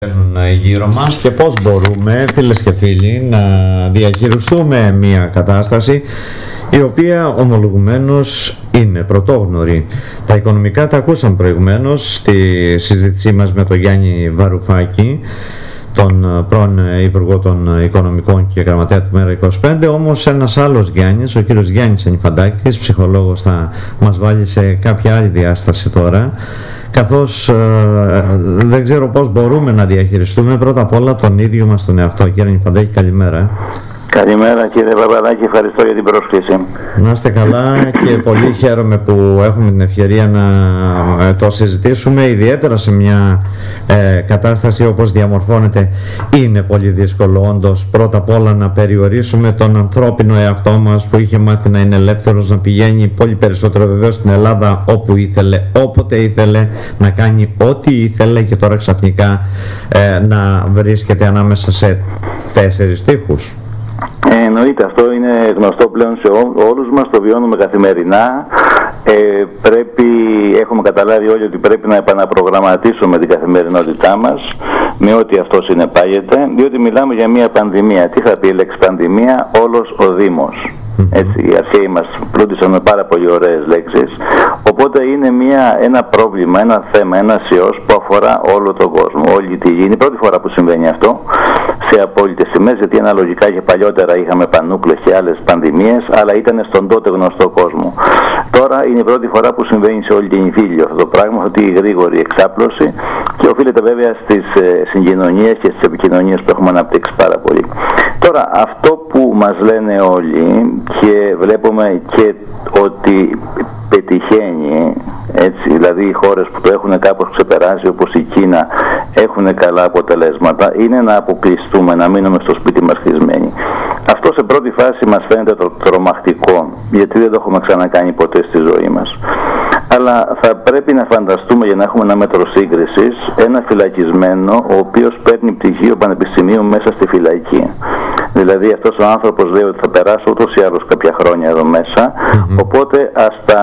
Γύρω μας και πώς μπορούμε, φίλες και φίλοι, να διαχειριστούμε μια κατάσταση η οποία ομολογουμένως είναι πρωτόγνωρη. Τα οικονομικά τα ακούσαμε προηγουμένως στη συζήτησή μας με τον Γιάννη Βαρουφάκη, τον πρώην Υπουργό των Οικονομικών και Γραμματέα του Μέρα25, όμως ένας άλλος Γιάννης, ο κύριος Γιάννης Ανιφαντάκης, ψυχολόγος, θα μας βάλει σε κάποια άλλη διάσταση τώρα, καθώς δεν ξέρω πώς μπορούμε να διαχειριστούμε πρώτα απ' όλα τον ίδιο μας τον εαυτό. Κύριε Ανιφαντάκη, καλημέρα. Καλημέρα κύριε Παπαδάκη, ευχαριστώ για την πρόσκληση. Να είστε καλά και πολύ χαίρομαι που έχουμε την ευκαιρία να το συζητήσουμε, ιδιαίτερα σε μια κατάσταση όπως διαμορφώνεται. Είναι πολύ δύσκολο όντως πρώτα απ' όλα να περιορίσουμε τον ανθρώπινο εαυτό μας που είχε μάθει να είναι ελεύθερος, να πηγαίνει πολύ περισσότερο βεβαίως στην Ελλάδα όπου ήθελε, όποτε ήθελε, να κάνει ό,τι ήθελε και τώρα ξαφνικά να βρίσκεται ανάμεσα σε 4 τοίχους. Εννοείται, αυτό είναι γνωστό πλέον σε όλους μας, το βιώνουμε καθημερινά. Έχουμε καταλάβει όλοι ότι πρέπει να επαναπρογραμματίσουμε την καθημερινότητά μας με ό,τι αυτό συνεπάγεται, διότι μιλάμε για μια πανδημία. Τι θα πει η λέξη πανδημία? Όλος ο Δήμος. Έτσι, οι αρχαίοι μας πλούτησαν με πάρα πολύ ωραίες λέξεις. Οπότε είναι ένα πρόβλημα, ένα θέμα, ένας ιός που αφορά όλο τον κόσμο, όλη τη γη. Είναι η πρώτη φορά που συμβαίνει αυτό σε απόλυτες τιμές, γιατί αναλογικά και παλιότερα είχαμε πανούκλες και άλλες πανδημίες, αλλά ήταν στον τότε γνωστό κόσμο. Τώρα είναι η πρώτη φορά που συμβαίνει σε όλη την Ιφίλιο αυτό το πράγμα, αυτή η γρήγορη εξάπλωση, και οφείλεται βέβαια στις συγκοινωνίες και στις επικοινωνίες που έχουμε αναπτύξει πάρα πολύ. Τώρα, αυτό που μας λένε όλοι και βλέπουμε και ότι πετυχαίνει, έτσι, δηλαδή οι χώρες που το έχουν κάπως ξεπεράσει όπως η Κίνα έχουν καλά αποτελέσματα, είναι να αποκλειστούμε, να μείνουμε στο σπίτι μας κλεισμένοι. Αυτό σε πρώτη φάση μας φαίνεται τρομακτικό, γιατί δεν το έχουμε ξανακάνει ποτέ στη ζωή μας. Αλλά θα πρέπει να φανταστούμε, για να έχουμε ένα μέτρο σύγκρισης, ένα φυλακισμένο ο οποίος παίρνει πτυχίο πανεπιστημίου μέσα στη φυλακή. Δηλαδή αυτός ο άνθρωπος λέει ότι θα περάσω ούτως ή άλλως κάποια χρόνια εδώ μέσα, οπότε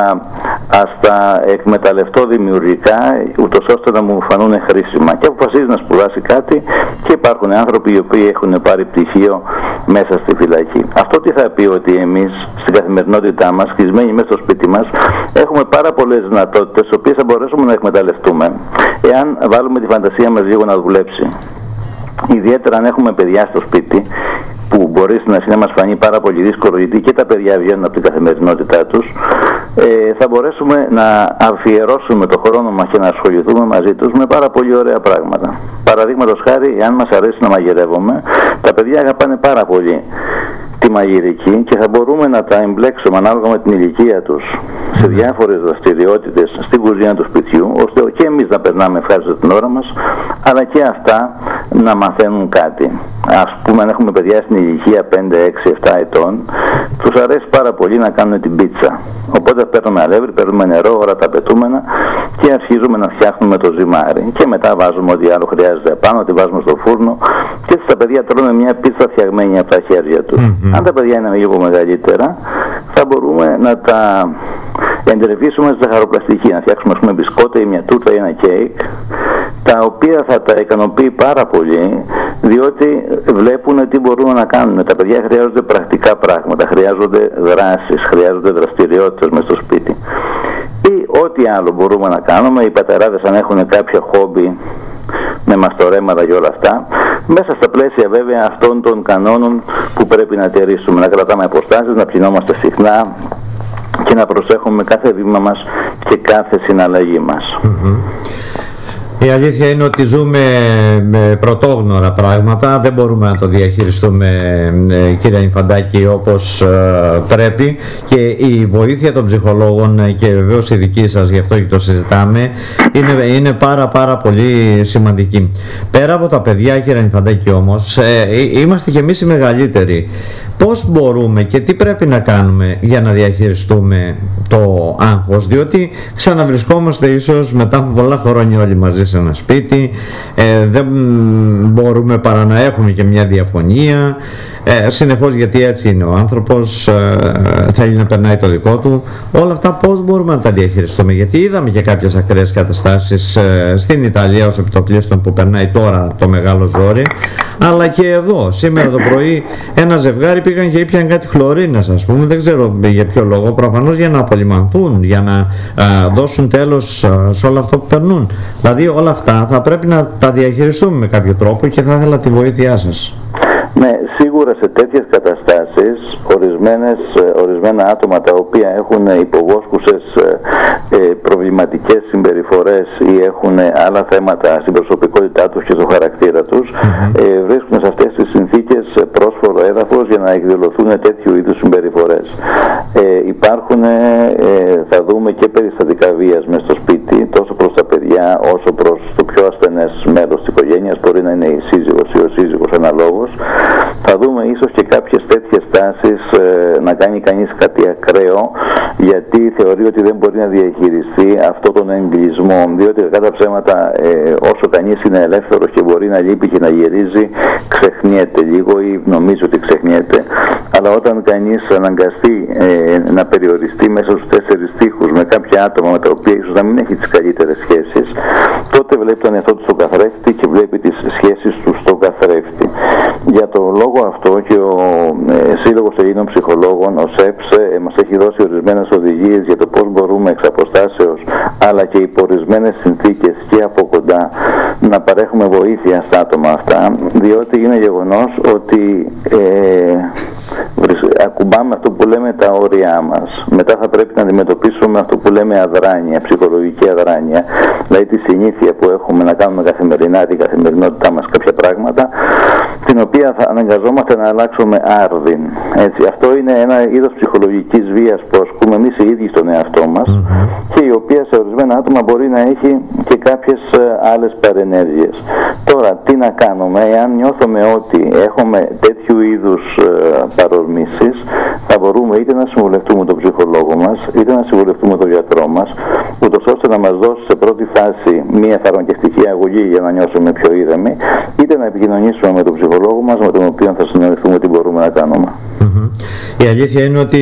ας τα εκμεταλλευτώ δημιουργικά, ούτως ώστε να μου φανούν χρήσιμα. Και αποφασίζει να σπουδάσει κάτι, και υπάρχουν άνθρωποι οι οποίοι έχουν πάρει πτυχίο μέσα στη φυλακή. Αυτό τι θα πει? Ότι εμείς στην καθημερινότητά μας, κλεισμένοι μέσα στο σπίτι μας, έχουμε πάρα πολλές δυνατότητες, τις οποίες θα μπορέσουμε να εκμεταλλευτούμε εάν βάλουμε τη φαντασία μας λίγο να δουλέψει. Ιδιαίτερα αν έχουμε παιδιά στο σπίτι, που μπορεί στην αρχή να μας φανεί πάρα πολύ δύσκολο, γιατί και τα παιδιά βγαίνουν από την καθημερινότητά τους, θα μπορέσουμε να αφιερώσουμε το χρόνο μας και να ασχοληθούμε μαζί τους με πάρα πολύ ωραία πράγματα. Παραδείγματος χάρη, αν μας αρέσει να μαγειρεύουμε, τα παιδιά αγαπάνε πάρα πολύ τη μαγειρική και θα μπορούμε να τα εμπλέξουμε ανάλογα με την ηλικία τους σε διάφορες δραστηριότητες στην κουζίνα του σπιτιού, ώστε και εμείς να περνάμε ευχάριστα την ώρα μας, αλλά και αυτά να μαθαίνουν κάτι. Ας πούμε, αν έχουμε παιδιά στην ηλικία 5, 6, 7 ετών, τους αρέσει πάρα πολύ να κάνουν την πίτσα. Οπότε παίρνουμε αλεύρι, παίρνουμε νερό, όλα τα απαιτούμενα, και αρχίζουμε να φτιάχνουμε το ζυμάρι. Και μετά βάζουμε ό,τι άλλο χρειάζεται επάνω, τη βάζουμε στο φούρνο, και έτσι τα παιδιά τρώνε μια πίτσα φτιαγμένη από τα χέρια τους. Αν τα παιδιά είναι λίγο μεγαλύτερα, θα μπορούμε να τα εντρεβήσουμε στη ζαχαροπλαστική, να φτιάξουμε, ας πούμε, μπισκότα ή μια τούρτα ή ένα κέικ, τα οποία θα τα ικανοποιεί πάρα πολύ, διότι βλέπουν τι μπορούμε να κάνουμε. Τα παιδιά χρειάζονται πρακτικά πράγματα, χρειάζονται δράσεις, χρειάζονται δραστηριότητες μες στο σπίτι. Ή ό,τι άλλο μπορούμε να κάνουμε. Οι πατεράδες, αν έχουν κάποια χόμπι με μαστορέματα και όλα αυτά, μέσα στα πλαίσια βέβαια αυτών των κανόνων που πρέπει να τηρήσουμε, να κρατάμε αποστάσεις, να ψινόμαστε συχνά και να προσέχουμε κάθε βήμα μας και κάθε συναλλαγή μας. Η αλήθεια είναι ότι ζούμε με πρωτόγνωρα πράγματα, δεν μπορούμε να το διαχειριστούμε, κύριε Ανιφαντάκη, όπως πρέπει, και η βοήθεια των ψυχολόγων και βεβαίως η δική σας, γι' αυτό και το συζητάμε, είναι πάρα πολύ σημαντική. Πέρα από τα παιδιά, κύριε Ανιφαντάκη, όμως, είμαστε και εμείς οι μεγαλύτεροι. πώς μπορούμε και τι πρέπει να κάνουμε για να διαχειριστούμε το άγχος, διότι ξαναβρισκόμαστε ίσως μετά από πολλά χρόνια όλοι μαζί σε ένα σπίτι, δεν μπορούμε παρά να έχουμε και μια διαφωνία, συνεχώς, γιατί έτσι είναι ο άνθρωπος, θέλει να περνάει το δικό του. Όλα αυτά πώς μπορούμε να τα διαχειριστούμε, γιατί είδαμε και κάποιες ακραίες καταστάσεις στην Ιταλία ως επιτοπλίστων που περνάει τώρα το μεγάλο ζόρι, αλλά και εδώ σήμερα το πρωί ένα ζευγάρι πήγαν και ήπιαν κάτι χλωρίνες, ας πούμε, δεν ξέρω για ποιο λόγο, προφανώς για να απολυμανθούν, για να δώσουν τέλος σε όλο αυτό που περνούν. Δηλαδή όλα αυτά θα πρέπει να τα διαχειριστούμε με κάποιο τρόπο και θα ήθελα τη βοήθειά σας. Ναι, σίγουρα σε τέτοιες καταστάσεις ορισμένα άτομα τα οποία έχουν υποβόσκουσες προβληματικές συμπεριφορές ή έχουν άλλα θέματα στην προσωπικότητά τους και στο χαρακτήρα τους, βρίσκουν σε αυτές τις συνθήκες πρόσφορο έδαφος για να εκδηλωθούν τέτοιου είδους συμπεριφορές. Υπάρχουν, θα δούμε, και περιστατικά βίας μες στο σπίτι, τόσο προς τα παιδιά όσο προς το πιο ασθενές μέλος της οικογένειας, μπορεί να είναι η σύζυγος ή ο σύζυγος αναλόγως. Θα δούμε ίσως και κάποιες τέτοιες τάσεις να κάνει κανείς κάτι ακραίο, γιατί θεωρεί ότι δεν μπορεί να διαχειριστεί αυτό τον εγκλισμό, διότι κατά ψέματα όσο κανείς είναι ελεύθερος και μπορεί να λείπει και να γυρίζει, ξεχνιέται λίγο ή νομίζει ότι ξεχνιέται, αλλά όταν κανείς αναγκαστεί να περιοριστεί μέσα στους 4 τοίχους με κάποια άτομα με τα οποία ίσως να μην έχει τις καλύτερες σχέσεις, τότε βλέπει τον εαυτό του στον καθρέφτη και βλέπει τις σχέσεις του στον καθρέφτη. Για το λόγο αυτό και ο Σύλλογος Ελλήνων Ψυχολόγων, ο ΣΕΠΣ, μας έχει δώσει ορισμένες οδηγίες για το πώς μπορούμε εξ αποστάσεως αλλά και υπό ορισμένες συνθήκες και από κοντά να παρέχουμε βοήθεια στα άτομα αυτά, διότι είναι γεγονός ότι ακουμπάμε αυτό που λέμε τα όρια μας. Μετά θα πρέπει να αντιμετωπίσουμε αυτό που λέμε αδράνεια, ψυχολογική αδράνεια, δηλαδή τη συνήθεια που έχουμε να κάνουμε καθημερινά την καθημερινότητά μας κάποια πράγματα, την οποία θα αναγκαζόμαστε να αλλάξουμε άρδιν. Έτσι, αυτό είναι ένα είδος ψυχολογικής βίας που ασκούμε εμείς οι ίδιοι στον εαυτό μας και η οποία σε ορισμένα άτομα μπορεί να έχει και κάποιες άλλες παρενέργειες. Τώρα, τι να κάνουμε εάν νιώθουμε ότι έχουμε τέτοιου είδους παρορμήσεις? Θα μπορούμε είτε να συμβουλευτούμε τον ψυχολόγο μας, είτε να συμβουλευτούμε τον γιατρό μας, ούτως ώστε να μας δώσει σε πρώτη φάση μία φαρμακευτική αγωγή για να νιώσουμε πιο ήρεμοι, είτε να επικοινωνήσουμε με τον ψυχολόγο μας, με τον οποίο θα συνοηθούμε τι μπορούμε να κάνουμε. Η αλήθεια είναι ότι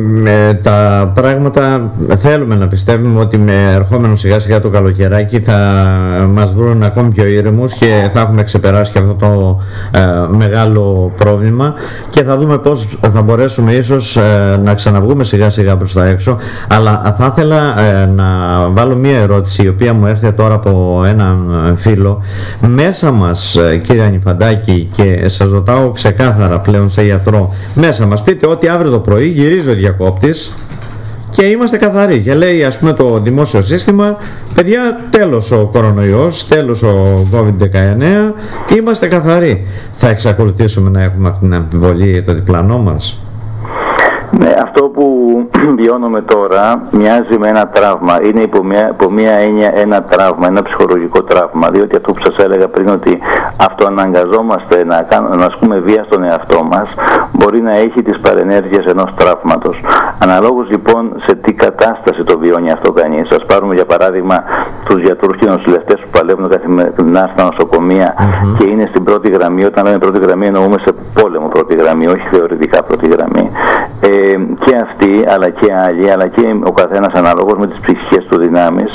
τα πράγματα θέλουμε να πιστεύουμε ότι με ερχόμενο σιγά σιγά το καλοκαιράκι θα μας βρουν ακόμη πιο ήρεμους και θα έχουμε ξεπεράσει και αυτό το μεγάλο πρόβλημα και θα δούμε πώς θα μπορέσουμε ίσως να ξαναβγούμε σιγά σιγά προς τα έξω. Αλλά θα ήθελα να βάλω μία ερώτηση η οποία μου έρθε τώρα από έναν φίλο. Μέσα μας, κύριε Ανιφαντάκη, και σας ρωτάω ξεκάθαρα πλέον σε γιατρό, μέσα μας πείτε ότι αύριο το πρωί γυρίζει ο διακόπτης και είμαστε καθαροί και λέει, ας πούμε, το δημόσιο σύστημα, παιδιά, τέλος ο κορονοϊός, τέλος ο COVID-19, είμαστε καθαροί. Θα εξακολουθήσουμε να έχουμε αυτή την αμφιβολία το διπλανό μας? Ναι, αυτό που βιώνουμε τώρα μοιάζει με ένα τραύμα. Είναι υπό μία έννοια ένα τραύμα, ένα ψυχολογικό τραύμα. Διότι αυτό που σας έλεγα πριν, ότι αυτοαναγκαζόμαστε να ασκούμε βία στον εαυτό μας, μπορεί να έχει τις παρενέργειες ενός τραύματος. Αναλόγως λοιπόν σε τι κατάσταση το βιώνει αυτό κανείς. Ας πάρουμε για παράδειγμα τους γιατρούς και νοσηλευτές που παλεύουν καθημερινά στα νοσοκομεία και είναι στην πρώτη γραμμή. Όταν λέμε πρώτη γραμμή εννοούμε σε πόλεμο πρώτη γραμμή, όχι θεωρητικά πρώτη γραμμή. Και αυτοί, αλλά και άλλοι, αλλά και ο καθένας αναλόγως με τις ψυχικές του δυνάμεις,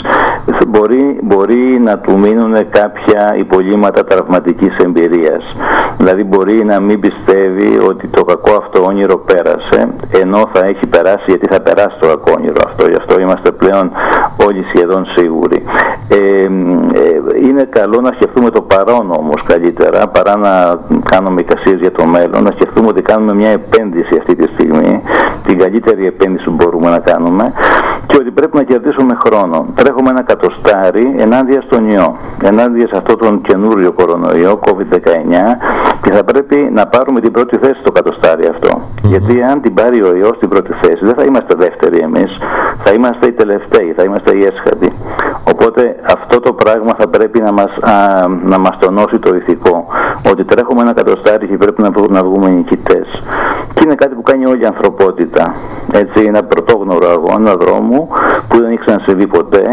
μπορεί να του μείνουν κάποια υπολείμματα τραυματικής εμπειρίας. Δηλαδή μπορεί να μην πιστεύει ότι το κακό αυτό όνειρο πέρασε, ενώ θα έχει περάσει, γιατί θα περάσει το κακό όνειρο αυτό. Γι' αυτό είμαστε πλέον όλοι σχεδόν σίγουροι. Είναι καλό να σκεφτούμε το παρόν όμως καλύτερα, παρά να κάνουμε εικασίες για το μέλλον, να σκεφτούμε ότι κάνουμε μια επένδυση αυτή τη στιγμή, την καλύτερη επένδυση που μπορούμε να κάνουμε, και ότι πρέπει να κερδίσουμε χρόνο. Τρέχουμε ένα κατοστάρι ενάντια στον ιό, ενάντια σε αυτόν τον καινούριο κορονοϊό COVID-19, και θα πρέπει να πάρουμε την πρώτη θέση στο κατοστάρι αυτό. Γιατί αν την πάρει ο ιός στην πρώτη θέση, δεν θα είμαστε δεύτεροι εμείς, θα είμαστε οι τελευταίοι, θα είμαστε οι έσχατοι. Οπότε αυτό το πράγμα θα πρέπει να μας τονώσει το ηθικό, ότι τρέχουμε ένα κατοστάρι και πρέπει να βγούμε νικητές. Και είναι κάτι που κάνει όλη η ανθρωπότητα. Έτσι, είναι ένα πρωτόγνωρο αγώνα δρόμου που δεν έχει ξανασυμβεί ποτέ,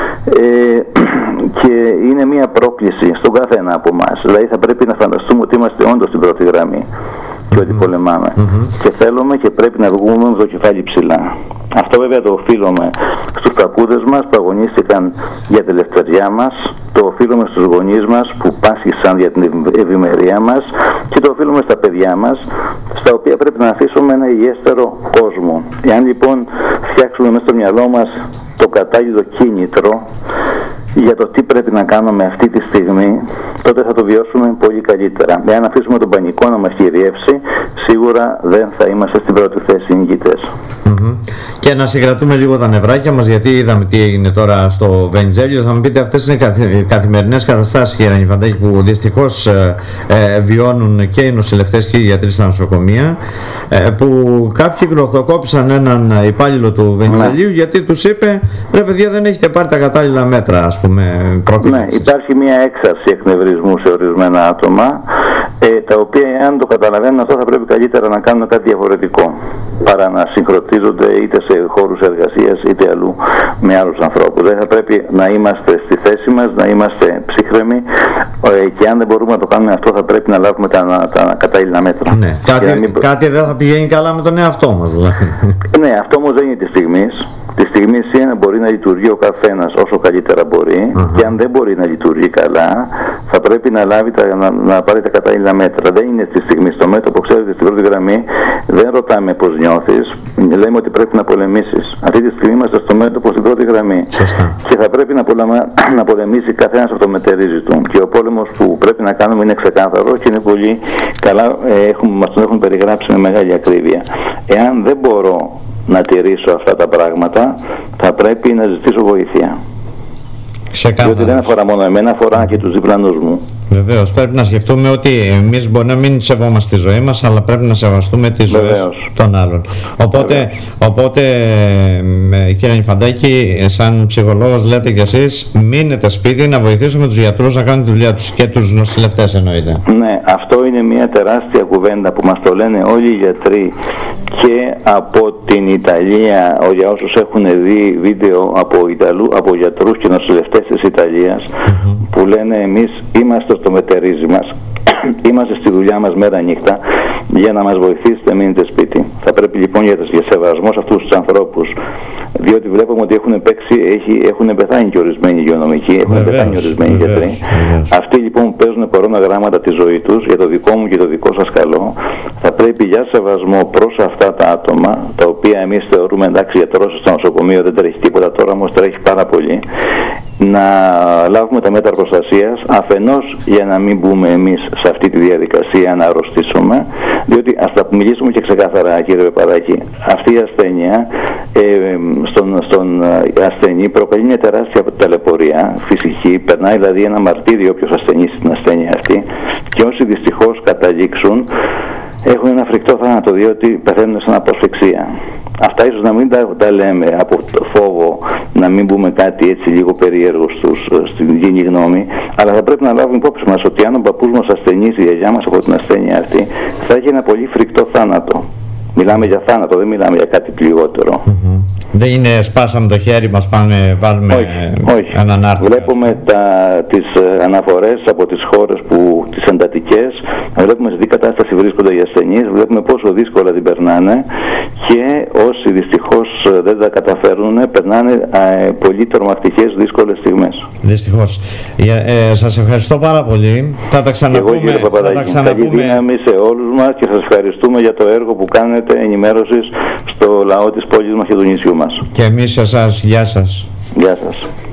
και είναι μια πρόκληση στον καθένα από εμάς. Δηλαδή θα πρέπει να φανταστούμε ότι είμαστε όντως στην πρώτη γραμμή και ότι πολεμάμε. Και θέλουμε και πρέπει να βγούμε με το κεφάλι ψηλά. Αυτό βέβαια το οφείλουμε στους παππούδες μας που αγωνίστηκαν για την ελευθεριά μας, το οφείλουμε στους γονείς μας που πάσχησαν για την ευημερία μας και το οφείλουμε στα παιδιά μας, στα οποία πρέπει να αφήσουμε ένα υγιέστερο κόσμο. Εάν λοιπόν φτιάξουμε μέσα στο μυαλό μας το κατάλληλο κίνητρο για το τι πρέπει να κάνουμε αυτή τη στιγμή, τότε θα το βιώσουμε πολύ καλύτερα. Εάν αφήσουμε τον πανικό να μας κυριεύσει, σίγουρα δεν θα είμαστε στην πρώτη θέση νικητές. Και να συγκρατούμε λίγο τα νευράκια μας, γιατί είδαμε τι έγινε τώρα στο Βενιζέλιο. Θα μου πείτε, αυτές είναι καθημερινές καταστάσεις, κύριε Νηφαντάκη, που δυστυχώς βιώνουν και οι νοσηλευτές και οι γιατροί στα νοσοκομεία, που κάποιοι γλωθοκόπησαν έναν υπάλληλο του Βενιζελίου γιατί τους είπε, ρε παιδιά, δεν έχετε πάρει τα κατάλληλα μέτρα, ας πούμε, προφύλαξης. Ναι, υπάρχει μια έξαρση εκνευρισμού σε ορισμένα άτομα, τα οποία, αν το καταλαβαίνουν αυτό, θα πρέπει καλύτερα να κάνουν κάτι διαφορετικό παρά να συγχρονίζονται είτε σε χώρους εργασίας είτε αλλού με άλλους ανθρώπους. Δεν θα πρέπει να είμαστε στη θέση μας, να είμαστε ψύχρεμοι, και αν δεν μπορούμε να το κάνουμε αυτό, θα πρέπει να λάβουμε τα κατάλληλα μέτρα. Ναι, κάτι δεν θα πηγαίνει καλά με τον εαυτό μας, δηλαδή. Ναι, αυτό όμως δεν είναι τη στιγμή. Τη στιγμή μπορεί να λειτουργεί ο καθένας όσο καλύτερα μπορεί, και αν δεν μπορεί να λειτουργεί καλά, θα πρέπει να πάρει τα κατάλληλα μέτρα. Δεν είναι τη στιγμή στο μέτωπο, ξέρετε, στην πρώτη γραμμή δεν ρωτάμε πώς νιώθεις, λέμε ότι πρέπει να πολεμήσεις. Αυτή τη στιγμή είμαστε στο μέτωπο, στην πρώτη γραμμή. Σωστά. Και θα πρέπει να πολεμήσει καθένας από το μετερίζει του. Και ο πόλεμος που πρέπει να κάνουμε είναι ξεκάθαρο και είναι πολύ καλά, μας τον έχουν περιγράψει με μεγάλη ακρίβεια. Εάν δεν μπορώ να τηρήσω αυτά τα πράγματα, θα πρέπει να ζητήσω βοήθεια. Ξεκάθαρα. Διότι δεν αφορά μόνο εμένα, αφορά και τους διπλανούς μου. Βεβαίως, πρέπει να σκεφτούμε ότι εμείς μπορεί να μην σεβόμαστε τη ζωή μας, αλλά πρέπει να σεβαστούμε τις ζωές των άλλων. Οπότε κύριε Νηφαντάκη, σαν ψυχολόγος λέτε κι εσείς, μείνετε σπίτι να βοηθήσουμε τους γιατρούς να κάνουν τη δουλειά τους και τους νοσηλευτές, εννοείται. Ναι, αυτό είναι μια τεράστια κουβέντα που μας το λένε όλοι οι γιατροί και από την Ιταλία, για όσους έχουν δει βίντεο από γιατρούς και νοσηλευτές της Ιταλίας, που λένε εμείς είμαστε στο μετερίζει μας, είμαστε στη δουλειά μας μέρα νύχτα, για να μας βοηθήσετε μείνετε σπίτι. Θα πρέπει λοιπόν για σεβασμό σε αυτούς τους ανθρώπους, διότι βλέπουμε ότι έχουν πεθάνει και ορισμένοι υγειονομικοί, έχουν πεθάνει ορισμένοι γιατροί. Αυτοί λοιπόν που παίζουν κορώνα γράμματα τη ζωή τους, για το δικό μου και το δικό σας καλό, θα πρέπει για σεβασμό προς αυτά τα άτομα, τα οποία εμείς θεωρούμε εντάξει γιατρός στο νοσοκομείο δεν τρέχει τίποτα, τώρα όμως τρέχει πάρα πολύ, να λάβουμε τα μέτρα προστασίας, αφενός για να μην μπούμε εμείς σε αυτή τη διαδικασία να αρρωστήσουμε, διότι ας τα μιλήσουμε και ξεκάθαρα, κύριε Παπαδάκη, αυτή η ασθένεια στον ασθενή προκαλεί μια τεράστια ταλαιπωρία φυσική, περνάει δηλαδή ένα μαρτύριο όποιος ασθενήσει την ασθένεια αυτή, και όσοι δυστυχώς καταλήξουν έχουν ένα φρικτό θάνατο, διότι πεθαίνουν σαν αποσφυξία. Αυτά ίσως να μην τα λέμε από το φόβο να μην πούμε κάτι έτσι λίγο περίεργο στην κοινή γνώμη, αλλά θα πρέπει να λάβουμε υπόψη μας ότι αν ο παππούς μας ασθενήσει, η γιαγιά μας από την ασθένεια αυτή, θα έχει ένα πολύ φρικτό θάνατο. Μιλάμε για θάνατο, δεν μιλάμε για κάτι λιγότερο. Δεν είναι σπάσαμε το χέρι μας, βάλουμε έναν άρθρο. Βλέπουμε τις αναφορές από τις χώρες τις εντατικές, βλέπουμε σε τι κατάσταση βρίσκονται οι ασθενείς, βλέπουμε πόσο δύσκολα την περνάνε, και όσοι δυστυχώς δεν τα καταφέρνουν, περνάνε πολύ τρομακτικές δύσκολες στιγμές. Δυστυχώς. Σας ευχαριστώ πάρα πολύ. Θα τα ξαναπούμε. Εγώ, κύριε Παπαδάκη, καλή δύναμη σε όλους μας και σας ευχαριστούμε για το έργο που κάνετε ενημέρωσης στο λαό της πόλης μας και του νησιού μας. Και εμείς εσάς, γεια σας. Γεια σας.